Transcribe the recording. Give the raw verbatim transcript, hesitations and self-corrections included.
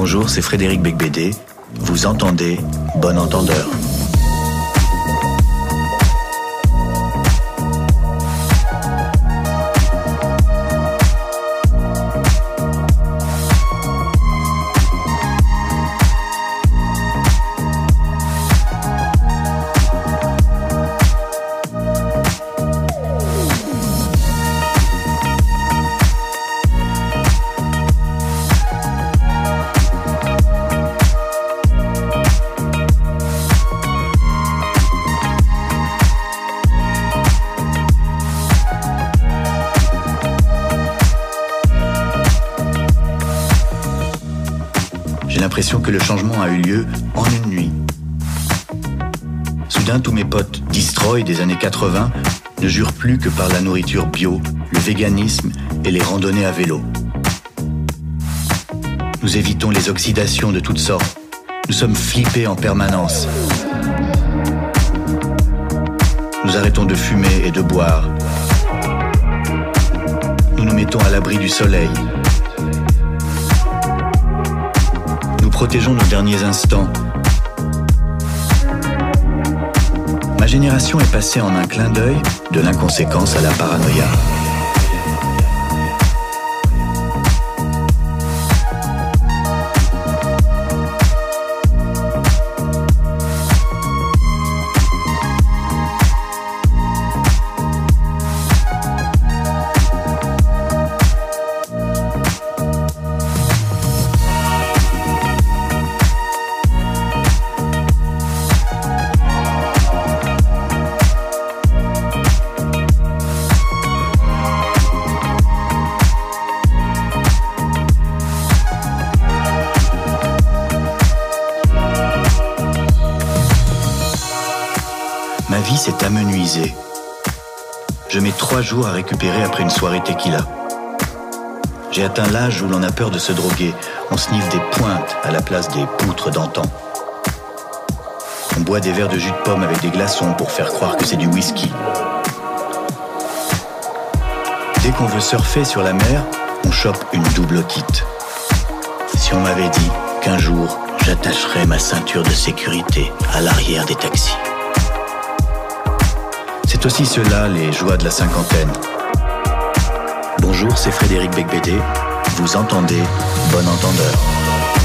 Bonjour, c'est Frédéric Becbédé. Vous entendez Bon Entendeur. J'ai l'impression que le changement a eu lieu en une nuit. Soudain, tous mes potes destroy des années quatre-vingts ne jurent plus que par la nourriture bio, le véganisme et les randonnées à vélo. Nous évitons les oxydations de toutes sortes. Nous sommes flippés en permanence. Nous arrêtons de fumer et de boire. Nous nous mettons à l'abri du soleil. Nous protégeons nos derniers instants. Ma génération est passée en un clin d'œil de l'inconséquence à la paranoïa. Ma vie s'est amenuisée. Je mets trois jours à récupérer après une soirée tequila. J'ai atteint l'âge où l'on a peur de se droguer. On sniffe des pointes à la place des poutres d'antan. On boit des verres de jus de pomme avec des glaçons pour faire croire que c'est du whisky. Dès qu'on veut surfer sur la mer, on chope une double kit. Si on m'avait dit qu'un jour, j'attacherais ma ceinture de sécurité à l'arrière des taxis. C'est aussi cela, les joies de la cinquantaine. Bonjour, c'est Frédéric Becbédé. Vous entendez Bon Entendeur.